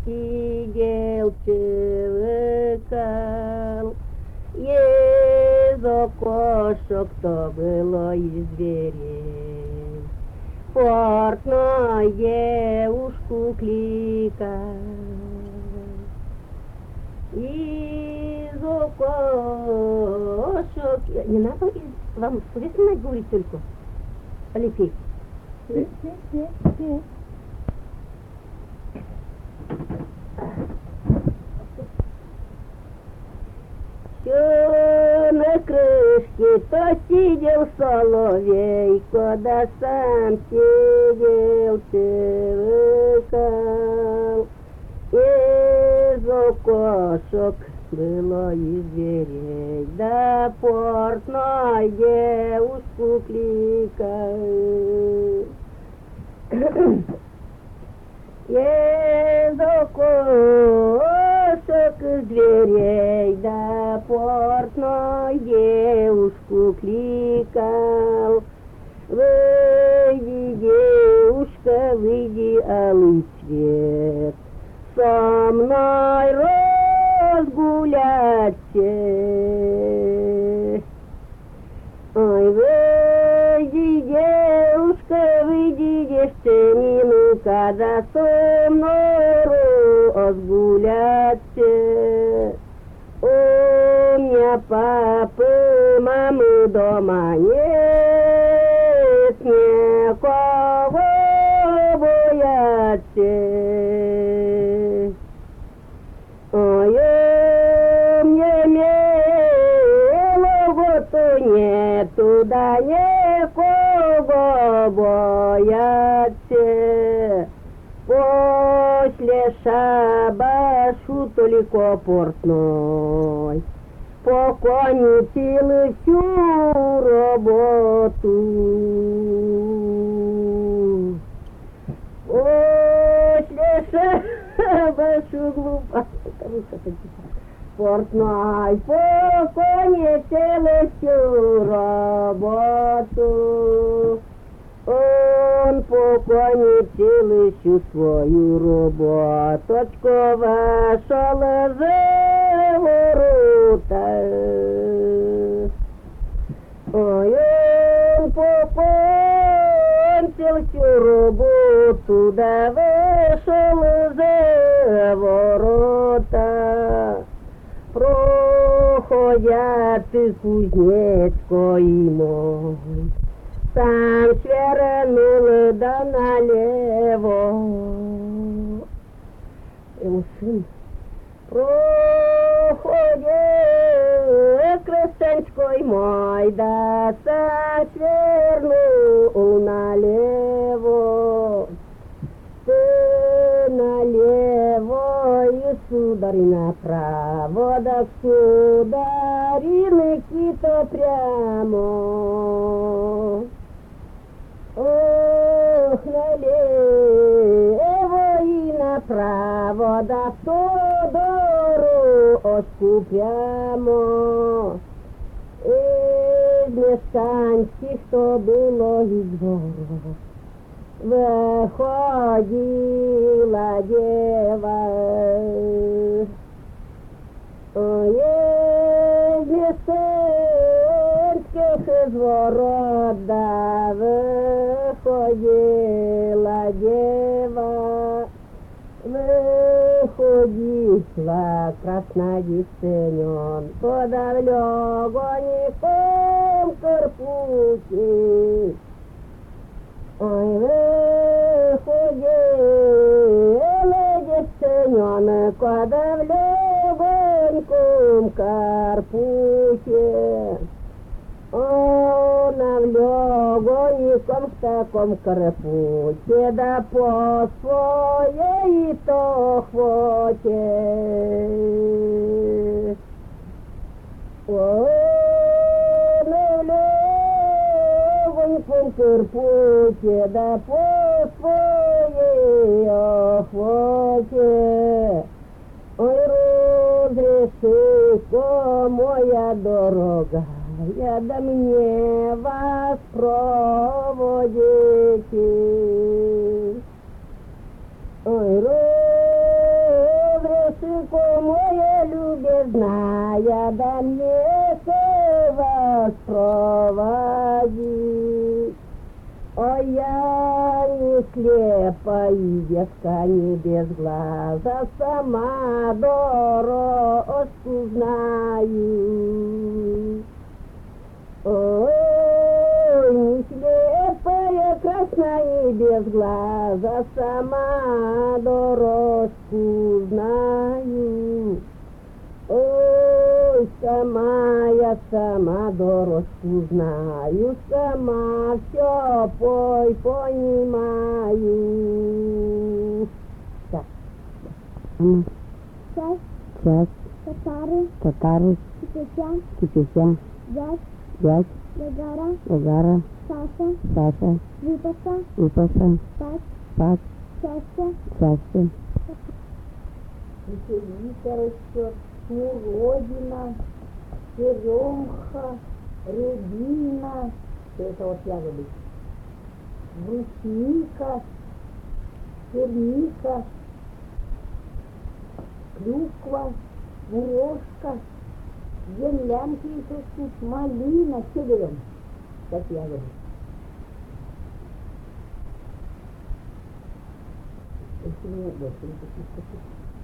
сидел привыкал. Из окошек то было из дверей. Портной девушку кликал. Из окошек... Не надо вам слышно говорить только? Алексей? Нет. Все на крышке, то сидел соловейко, да сам сидел, привыкал. Из окошек было из дверей, да портной девушку кликал. Из окошек из дверей, да портной девушку кликал. Выйди, девушка, выйди, алый цвет, со мной разгуляться. Ой, выйди, девушка, выйди, девчонка, да со мной разгуляться. У меня папы, мамы дома нет, никого бояться. Ой, мне милого-то нет, туда никого бояться. После шабашу только портной покончил всю работу. После шабашу глупо портной покончил всю работу. Он покончил всю свою работочку, вошел за ворота. Ой, он покончил всю работу, да вышел за ворота. Проходят кузнецкой мой, сам свернул да налево. Его сын проходит крестьянской мой, да сам свернул налево. Ты налево и сударь направо, да сударинки-то прямо. Ох, налево и направо, да то дорожку прямо. Из мешканских то было из дворов выходила дева. Ой, из мешканских из ворот, да выходила дева. Выходила красная девчонка, да в легоньком корпусе. Ой, выходила девчонка, да в легоньком корпусе. Она в легоньком в таком корпусе, да по своей то хвоте. Она в легоньком корпусе, да по своей охоте. Ой, разреши-ка, моя дорога, я да мне вас проводите. Ой, чудная дальнейшего проводить. Ой, я не слепая девка, не без глаза, сама дорожку знаю. Ой, не слепая, красная, не без глаза, сама дорожку знаю. Ой, сама я сама дорожку знаю, сама все понимаю. Так. Чай, Час, татары, кипятя, дядь, дядь, Гагара, Саша, Выпаса, спать, счастье, Веселица растет, смородина, черемха, рябина, все это вот ягоды, брусника, черника, клюква, мурошка, землянки еще тут, малина, все берем, как ягоды. Если не больше не таких.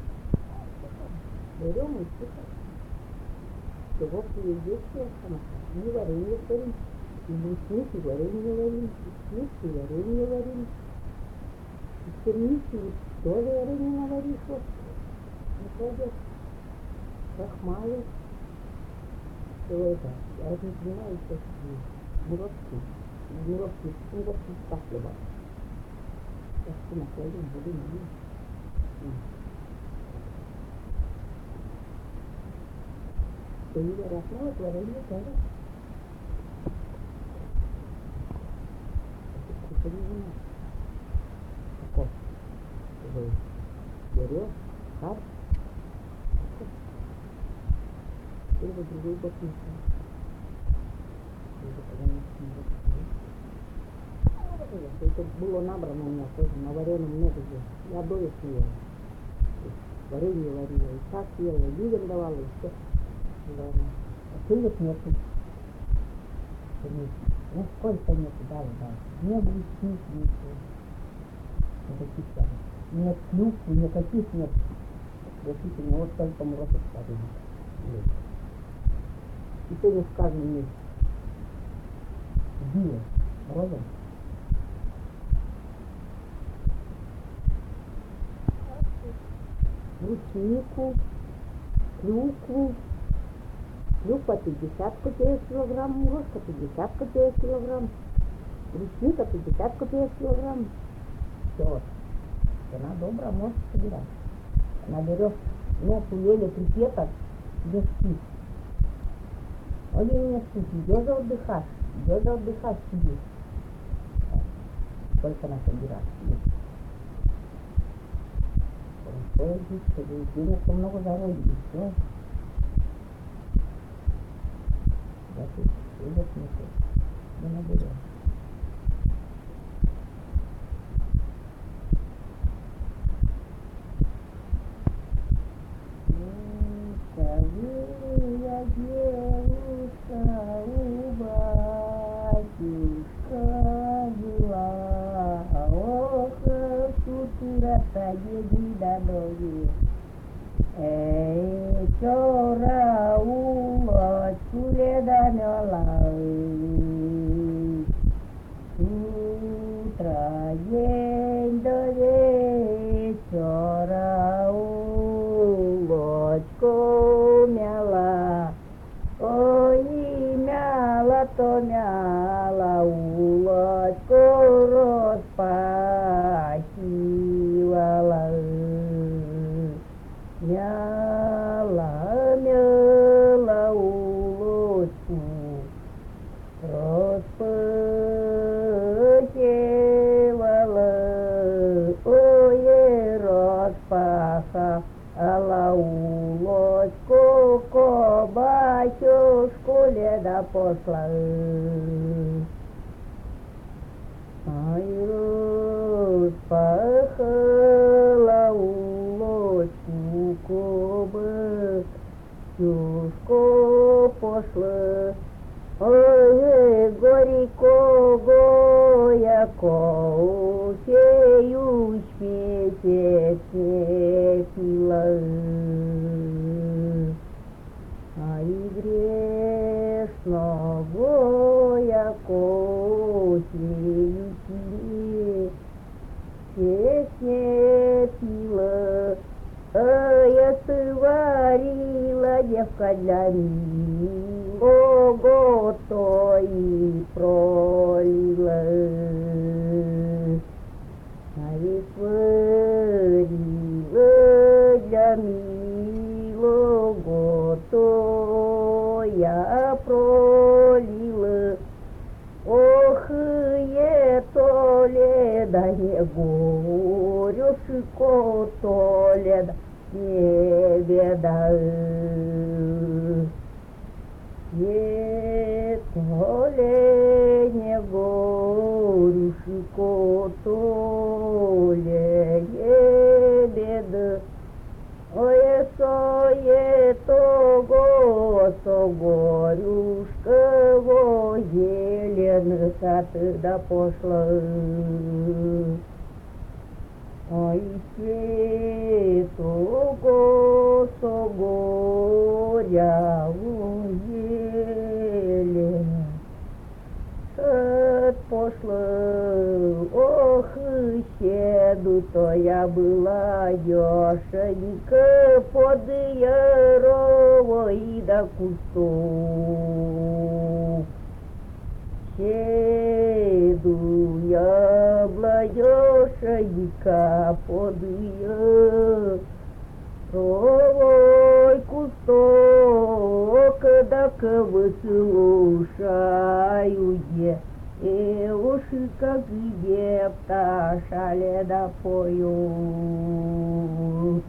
Берем и все. Всего приедете, и варенье варим, и брусники, и варенье варим, и сники, и варенье варим, и черники, тоже варенье наваришь, вот, находят, крахмалы, все это. Я вот не понимаю, что это муровки, так хлеба. Сейчас ты накладем, буду не. И говорят, ну вот варенье тоже. Это не вино. Такой. Берешь, хар. И вот другой бок несем. Это было набрано у меня тоже, на вареном много где. Я доев ела. Варенье варила, и так ела, и людям давала, и все. А сырок нету. Ну сколько нету, да. Не брусники, ничего. Никаких там. Нет клюквы, никаких нет. Действительно, вот только мурашек старый. И тоже в каждом месте. Било. Роза. Бруснику, клюкву. Клюква 50 копеек килограмм, мурошка 50 копеек килограмм, брусника 50 копеек килограмм. Все. Она добрая, может собирать. Она берет носу еле припеток, где спит. Оли не спит, идет отдыхать сидит. Сколько она собирает. Денег много заработали, все. Да ты идет нету, не наберем. Милая девушка у батюшка была, ох, сутра-то еди до ноги. Эй, вчера улочку ледомела, с утра день до вечера улочку мяла. Ой, мяла-то мяла, улочку распахивала. Мяла улочку, распахивала, ой, распахала улочку, ко батюшку леда пошла. Ай, распахала улочку, ко батюшку песни пила, а и грешного космею тебе песни пила, а я сварила девка для милого, то и пролила. А ведь сварила для милого, то я пролила. Ох, то леда не горюшко, то леда не беда. То ли не горюшко, то ли не беда. Ой, то горюшка, во зеленый сад да пошла. Ой, то горя, во зеленый сад пошла. Ох, седу, то я была дешенька под яровой да кустов. Седу я была дешенька под яровой кусток, так выслушаю я. Девушка, где пташа леда поют.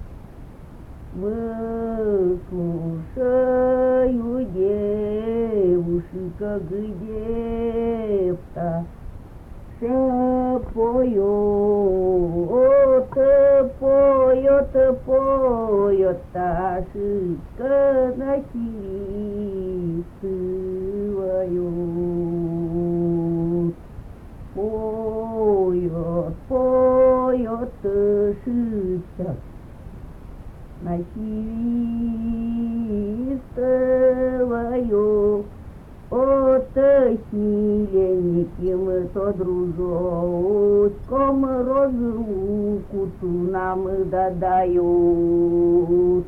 Выслушаю, девушка, где пташа поет. Поет пташечка на свою. Поет шишка на свою. От силеньким то дружочком разлуку нам дадают.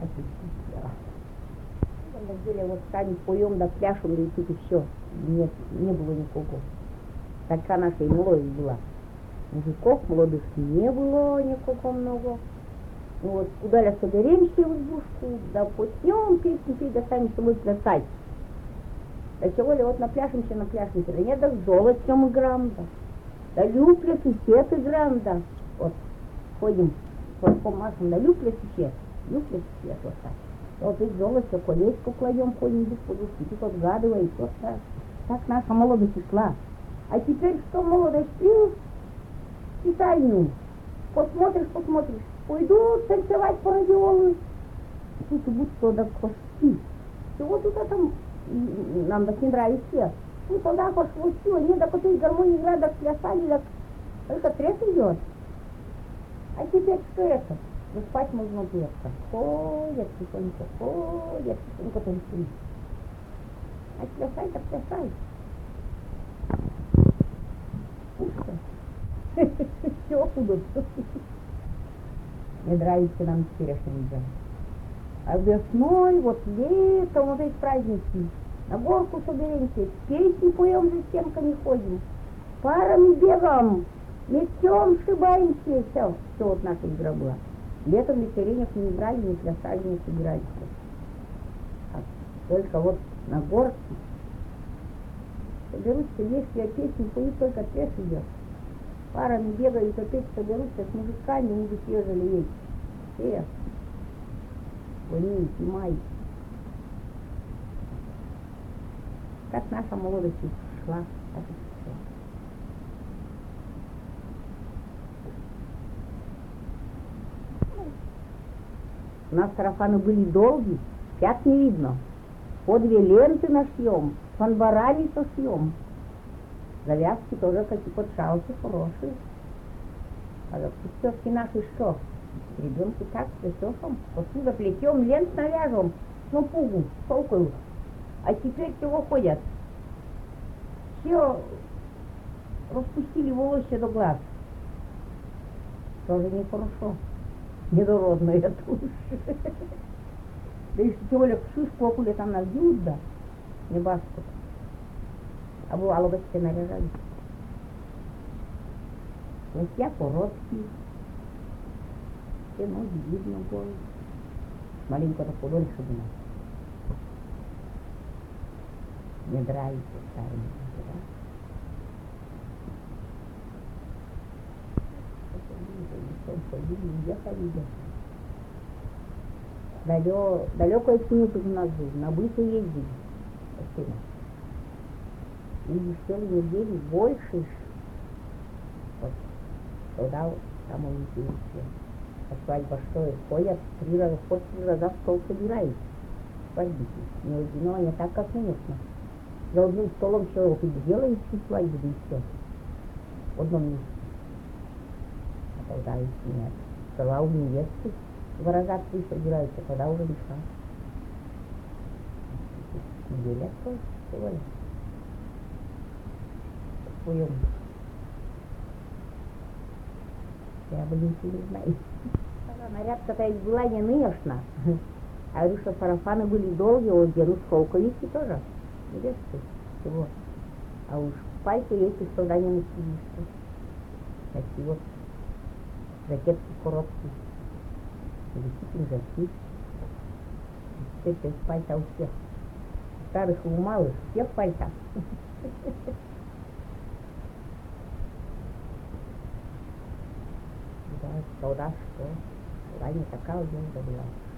На деле вот сами поем да пляшем, и тут и все. Нет, не было никого. Такая наша и молодость была. Мужиков молодых не было никого много. Ну вот куда ли соберемся в избушку, да потнем песни петь, да сами с собой плясать. Да чего ли вот напляшемся, да нет, да с золотцем играем, да люпля сусед играем, да. Вот ходим, вот помашем, да люпля сусед, вот так. Вот и золото, колечко кладем, ходим друг по дружке, тут отгадывает, вот так. Так наша молодость шла. А теперь что молодость и тайну. Посмотришь, пойдут танцевать по радиолу. Тут будут что да кости. Чего тут там нам так не нравится. Ну тогда пошло все, не да какой гармонии играть, да плясали, да только треск идет. А теперь что это? Да спать можно плохо. Ходят тихонько, танцуют. А плясай, так плясай. Пушка. Все будут. Не нравится нам теперешний день. А весной, вот летом, вот эти праздники, на горку соберемся, песни поем, за стенка не ходим, парами бегаем, метем, шибаемся, все вот наша игра была. Летом вечеринок не играли, не плясали, не собирались. Только вот на горке соберутся, если песни поют, только треск идет. Парами бегают, опять соберутся с мужиками, мужики жалеют. Все. Они, май. Как наша молодость шла, так и все. У нас сарафаны были долгие, пят не видно. По 2 ленты нашьем, с фанбарами сошьем. Завязки тоже какие подшалки хорошие. А путевки наши что? Ребенку так присохом, посуда плетем, лент навяжем, ну пугу, толкаю. А теперь чего ходят? Все распустили волосы до глаз. Тоже нехорошо. Недородная тушь. Да еще тем более шишку окули там набьют, да, не баску. А бывало бы все наряжались. Платья короткие, все ноги видно голые. Маленько так подольше было. Не нравится старым, да? Далеко идти не будем нас жить, на быте ездили. Спасибо. И еще недели больше. Вот туда там увидите. А свадьба что, ходят 3 раза, хоть 3 раза в стол собираются. Свадьбы. Не одино, не так, как конечно. За одним столом человек делает всю свадьбу, да и все. В одном месте. А тогда их нет. Сперва у невесты 2 раза 3 собираются, тогда уже решат. Неделя стоит сегодня. В своем. Я бы ничего не знаю. Нарядка-то была не нынешна. А говорю, что сарафаны были долгие, вот деду шелковики тоже. Невесты. Всего. А уж пальцы есть, и что да не носили. Такие вот жакетки короткие. Висит пинжаки. Теперь без пальта у всех. Старых и у малых, всех пальта. Да, тогда что? Тогда не такая одежда была.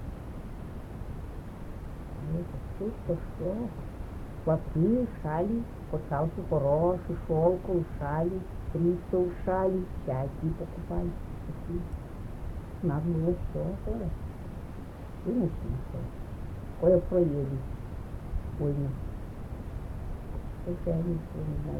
Это чувство, что платные шали, почалки хорошие, шелковые шали, 300 шали, всякие покупали. Надо было все тоже. Вынесли все. Кое проели. Ой, нет. Только я ничего не знаю.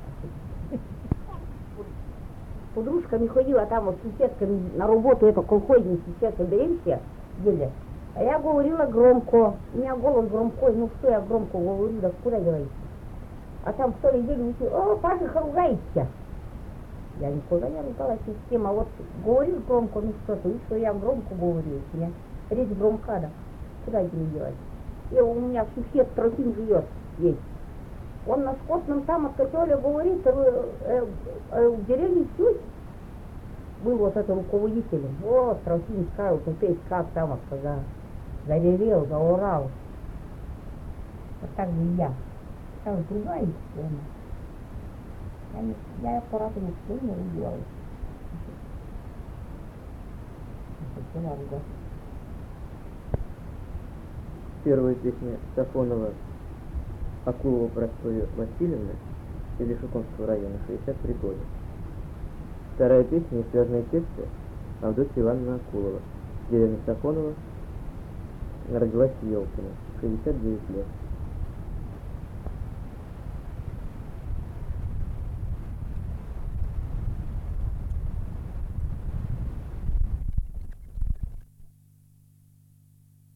Подружками ходила там вот соседками на работу, это колхозник, сейчас соберемся, деля. А я говорила громко, у меня голос громкой, ну что я громко говорю, да куда девается? А там в той неделе о, Паша, ругайся. Я никогда не ругалась ни с кем, а вот говорил громко, ну что-то, и что я громко говорю, у меня речь громка, да, куда это не делать? И у меня сусед Трофим живет есть. Он на скотном там от котеля говорит, в деревне Сюсь был вот это руководителем. Вот, Трофим сказал, опять как там когда заревел, заорал. Вот так же и я. Там другая история. Я аппарата не вспомнила, не делала. Первая песня Сафонова Акулова Прасковья Васильевна из Шуконского района, 63 года. Вторая песня и связанные тексты Авдотья Ивановна Акулова, деревня Сафонова, родилась в Елкино, 69 лет.